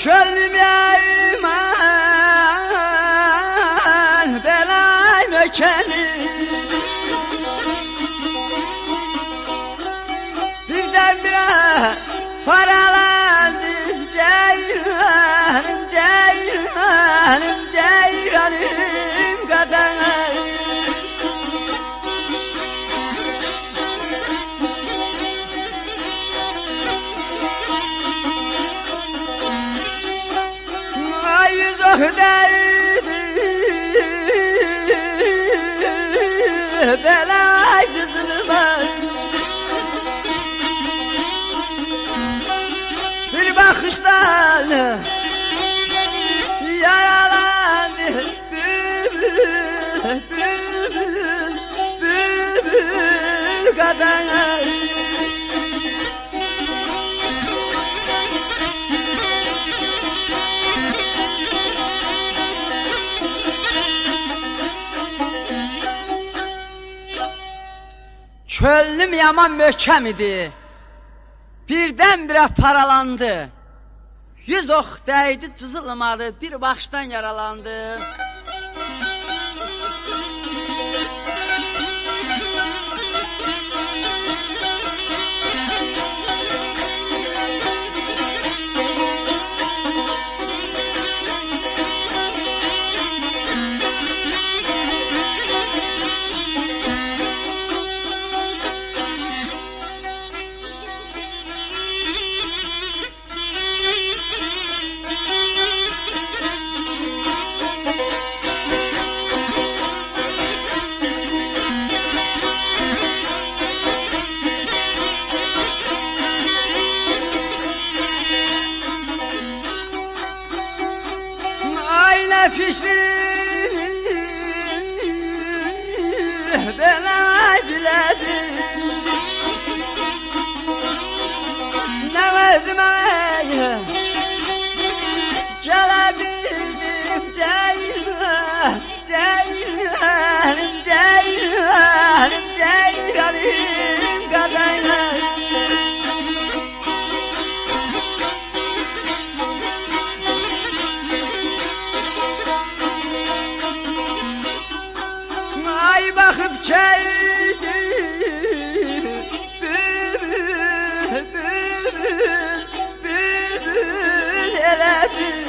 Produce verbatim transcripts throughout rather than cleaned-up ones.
Çölüm yayman belay mökeni, birdenbire paralandım ceylanım, ceylanım, ceylanım kadar. Ay yüz ok değdi belay kızılıma, bir bakıştan yaralandı bülbül, bülbül, bülbül kadar. Çölüm yaman möhkem idi, birdenbire paralandı. Yüz ok değdi cızılmadı, bir baştan yaralandı. Fikrini bana diledim, ne verdim emeğe gelebildim ceylan, ceylanım, ceylanım, ceylanım kadar. Ay bakıp çeydi bülbül, bülbül, bülbül eledi,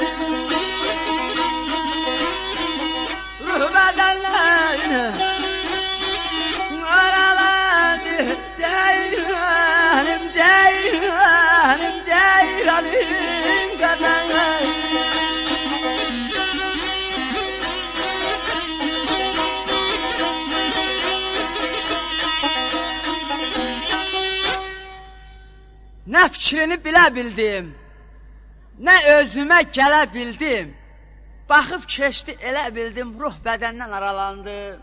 ruh bedenlerini aralandı ceylanım, ceylanım, ceylanım kadar. Ne fikrini bile bildim, ne özüme gele bildim. Bakıp keçti elə bildim, ruh bedenden aralandı.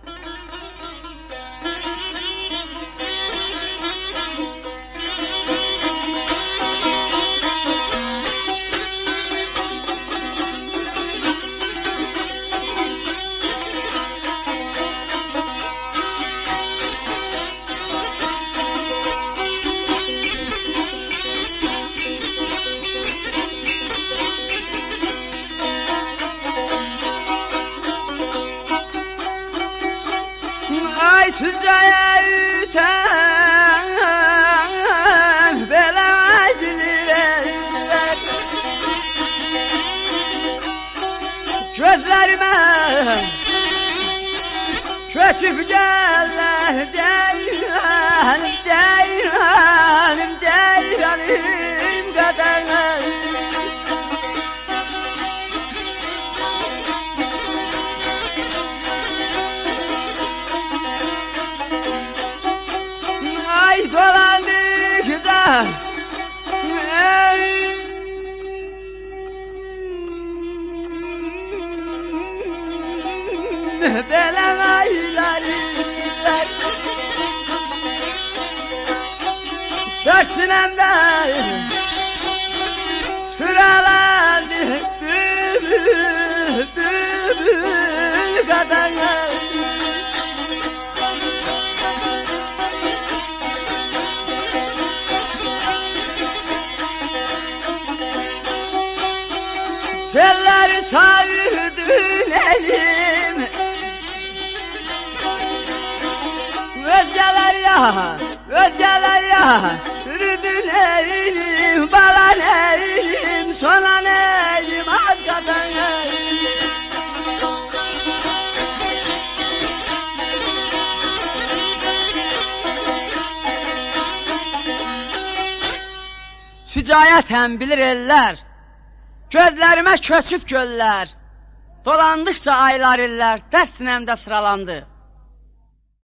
Süzeye üten belay dilirler, gözlerime köçüp geller ceylanım, ceylanım, ceylanım kadar. Ay dolandık da belen ayları dört sinemde sıralandı bülbül, bülbül kadar. Gözleri sağırdın elim, özgeler ya, özgeler ya, yürüdün elim, balan elim, sonan elim, hakikaten elim. Sücayətən bilir eller, gözlərimə köçüb göllər, dolandıqca aylar illər, dərs sinəmdə sıralandı.